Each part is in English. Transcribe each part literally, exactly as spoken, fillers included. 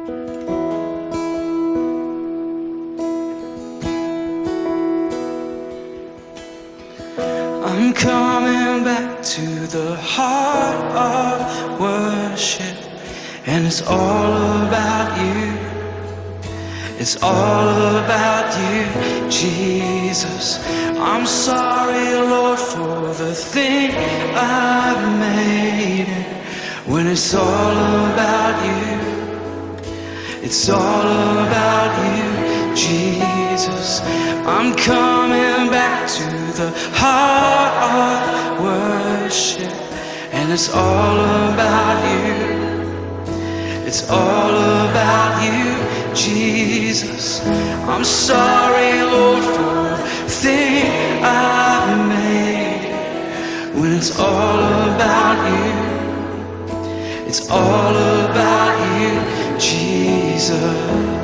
I'm coming back to the heart of worship, and it's all about you. It's all about you, Jesus. I'm sorry, Lord, for the thing I've made it. When it's all about you, it's all about you, Jesus. I'm coming back to the heart of worship, and it's all about you. It's all about you, Jesus. I'm sorry, Lord, for the thing I've made. When it's all about you, it's all about you, Jesus.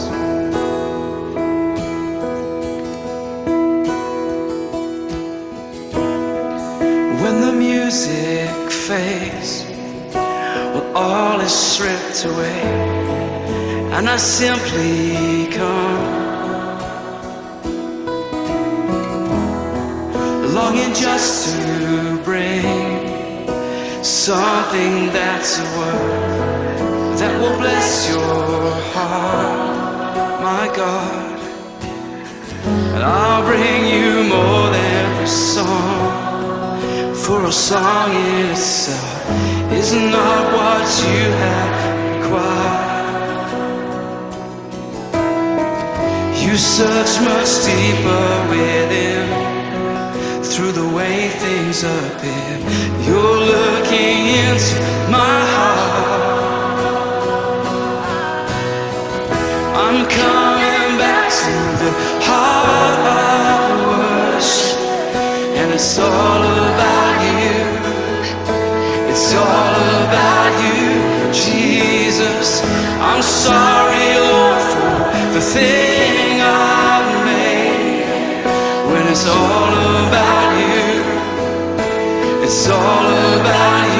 When the music fades, well, all is stripped away, and I simply come, longing just to bring something that's a word that will bless your heart, my God. And I'll bring you more than a song, for a song in itself is not what you have required. You search much deeper within, through the way things appear. You're looking into my heart. I'm coming back to the heart of worship, and it's all about you. It's all about you, Jesus. I'm sorry, Lord, for the thing I've made. When it's all about you, it's all about you.